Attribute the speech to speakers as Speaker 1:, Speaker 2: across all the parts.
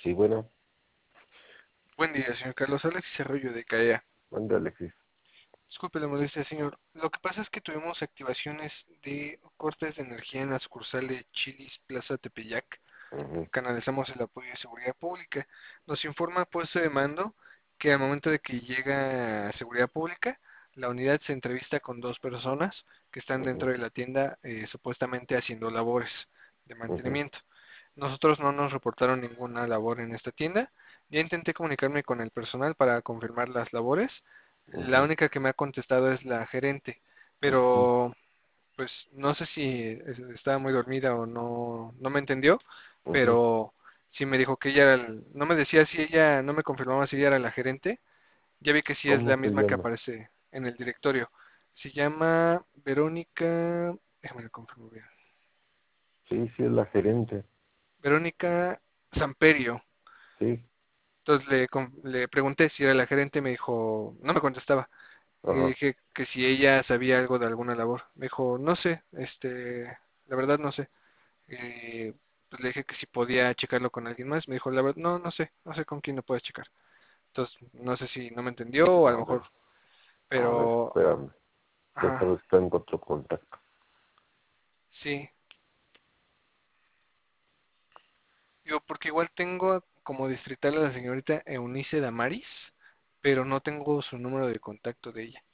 Speaker 1: Sí, bueno,
Speaker 2: Buen día, señor Carlos Alexis Arroyo de CAEA.
Speaker 1: mande Alexis.
Speaker 2: Disculpe la molestia, señor. Lo que pasa es que tuvimos activaciones de cortes de energía en la sucursal de Chili's Plaza Tepeyac.
Speaker 1: Ujú,
Speaker 2: Canalizamos el apoyo de seguridad pública. Nos informa puesto de mando que al momento de que llega a seguridad pública, la unidad se entrevista con dos personas que están
Speaker 1: ujú,
Speaker 2: dentro de la tienda supuestamente haciendo labores de
Speaker 1: ujú,
Speaker 2: mantenimiento. Nosotros no nos reportaron ninguna labor en esta tienda. Ya intenté comunicarme con el personal para confirmar las labores. La
Speaker 1: ujú,
Speaker 2: única que me ha contestado es la gerente,
Speaker 1: ujú,
Speaker 2: pero pues no sé si estaba muy dormida o no me entendió,
Speaker 1: ujú.
Speaker 2: pero sí me dijo que ella era no me decía si ella, no me confirmaba si ella era la gerente. Ya vi que sí es
Speaker 1: ¿Cómo
Speaker 2: la
Speaker 1: se
Speaker 2: misma que
Speaker 1: llama?
Speaker 2: aparece en el directorio. Se llama Verónica, déjame lo confirmo bien.
Speaker 1: Sí, sí, es la gerente.
Speaker 2: Verónica Samperio.
Speaker 1: Sí,
Speaker 2: Entonces le pregunté si era la gerente, me dijo, no me contestaba. Y le
Speaker 1: ajá.
Speaker 2: dije que si ella sabía algo de alguna labor. Me dijo, no sé, la verdad no sé. Pues le dije que si podía checarlo con alguien más. Me dijo, la verdad, no sé con quién lo puedes checar. Entonces, no sé si no me entendió o a lo
Speaker 1: A ver,
Speaker 2: mejor,
Speaker 1: a ver,
Speaker 2: pero,
Speaker 1: espérame.
Speaker 2: ajá,
Speaker 1: Déjame ver si tengo otro contacto.
Speaker 2: sí. Digo, porque igual tengo como distrital a la señorita Eunice Damaris, pero no tengo su número de contacto de ella.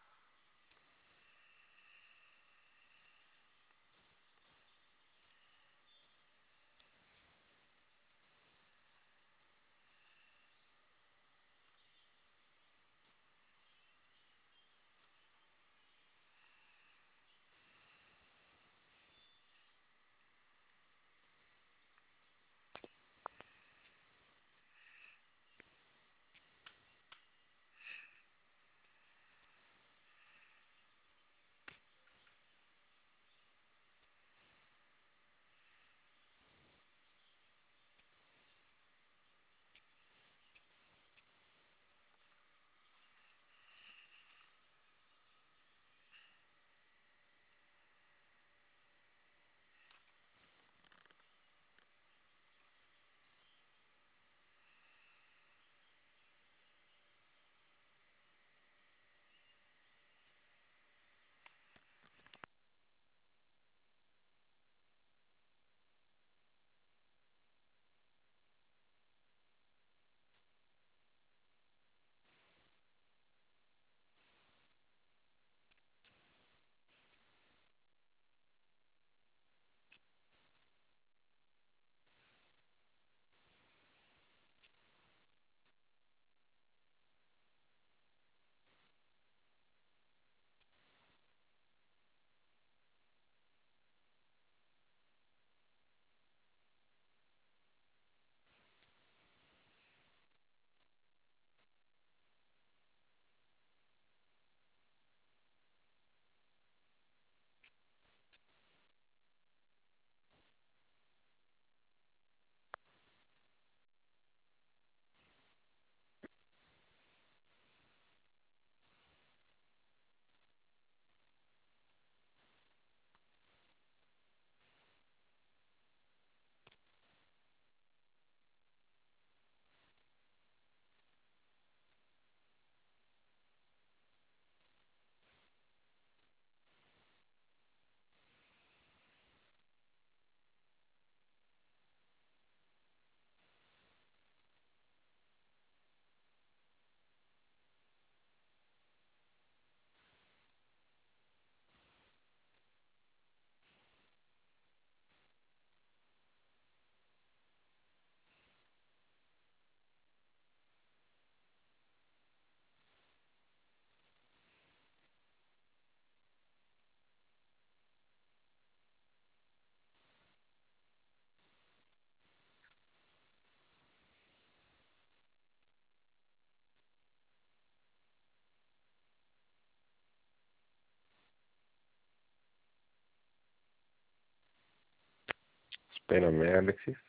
Speaker 1: Espérame, Alexis.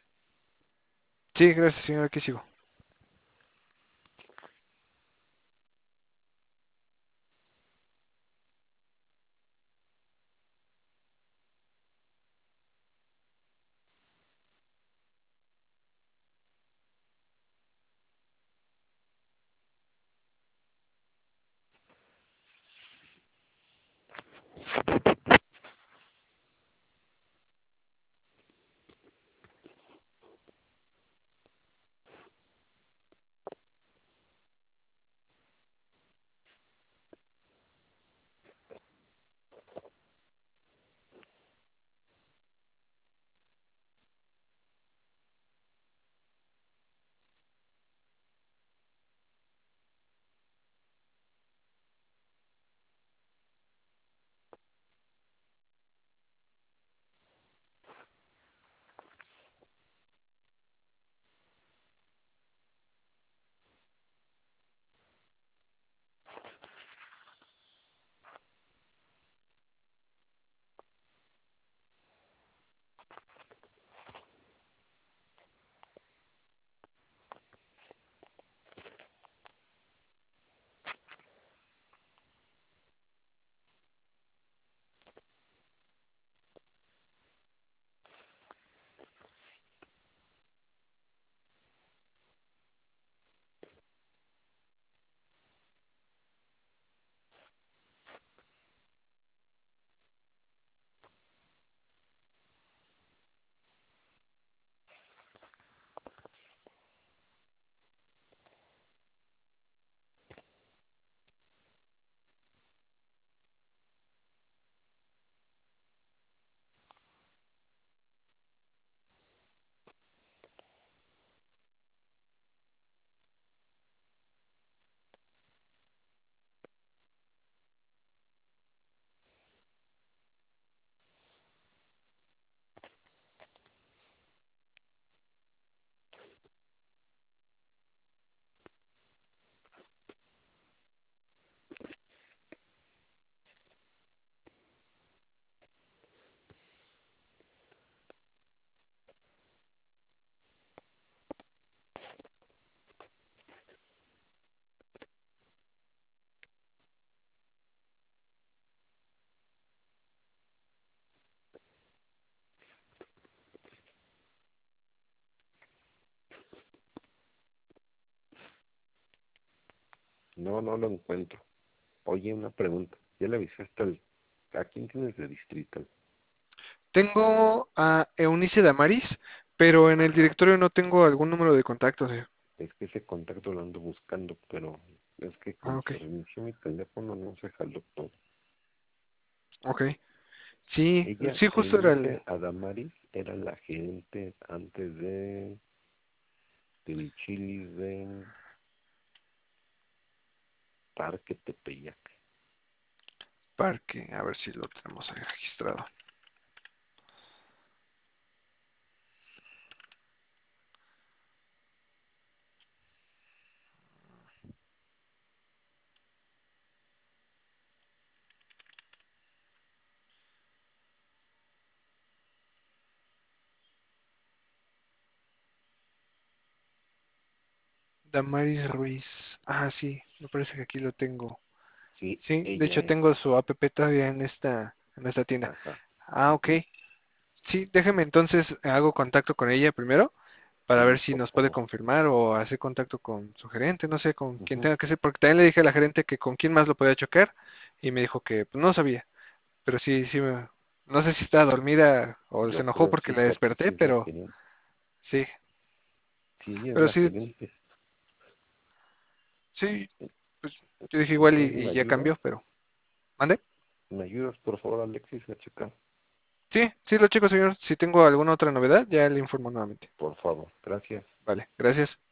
Speaker 2: Sí, gracias, señor, aquí sigo.
Speaker 1: No, no lo encuentro. Oye, una pregunta. ¿Ya le avisaste a quién tienes de distrito?
Speaker 2: Tengo a Eunice Damaris, pero en el
Speaker 1: Ajá.
Speaker 2: directorio no tengo algún número de contacto, señor.
Speaker 1: Es que ese contacto lo ando buscando, pero es que
Speaker 2: Ah,
Speaker 1: como
Speaker 2: ok,
Speaker 1: se reinició mi teléfono no se jaló todo.
Speaker 2: ok. Sí,
Speaker 1: Ella,
Speaker 2: sí, justo era el
Speaker 1: Eunice Adamaris, era la gerente antes del Chili's de Parque Tepeyac.
Speaker 2: parque. A ver si lo tenemos ahí registrado. Damaris Ruiz. Ah, sí, me parece que aquí lo tengo.
Speaker 1: Sí,
Speaker 2: Sí, de
Speaker 1: ella
Speaker 2: hecho
Speaker 1: es.
Speaker 2: tengo su app todavía en esta tienda.
Speaker 1: Ajá.
Speaker 2: Ah, ok.
Speaker 1: Ujú.
Speaker 2: Sí, déjeme entonces, hago contacto con ella primero para ver
Speaker 1: Sí,
Speaker 2: si
Speaker 1: por
Speaker 2: nos puede
Speaker 1: favor.
Speaker 2: confirmar o hacer contacto con su gerente, no sé, con quién
Speaker 1: Ujú.
Speaker 2: tenga que ser, porque también le dije a la gerente que con quién más lo podía chocar y me dijo que pues, no sabía, pero sí, sí, no sé si estaba dormida o se
Speaker 1: Yo
Speaker 2: enojó
Speaker 1: creo
Speaker 2: porque
Speaker 1: sí,
Speaker 2: la
Speaker 1: porque
Speaker 2: desperté,
Speaker 1: sí es la
Speaker 2: pero
Speaker 1: gerente.
Speaker 2: sí,
Speaker 1: Sí, ella es
Speaker 2: pero
Speaker 1: la
Speaker 2: sí,
Speaker 1: gerente.
Speaker 2: sí, pues yo dije igual
Speaker 1: Entonces,
Speaker 2: y ya cambió, pero ¿mande?
Speaker 1: ¿me ayudas por favor, Alexis, a checar?
Speaker 2: Sí, sí lo checo, señor. Si tengo alguna otra novedad, ya le informo nuevamente.
Speaker 1: Por favor, gracias.
Speaker 2: Vale, gracias.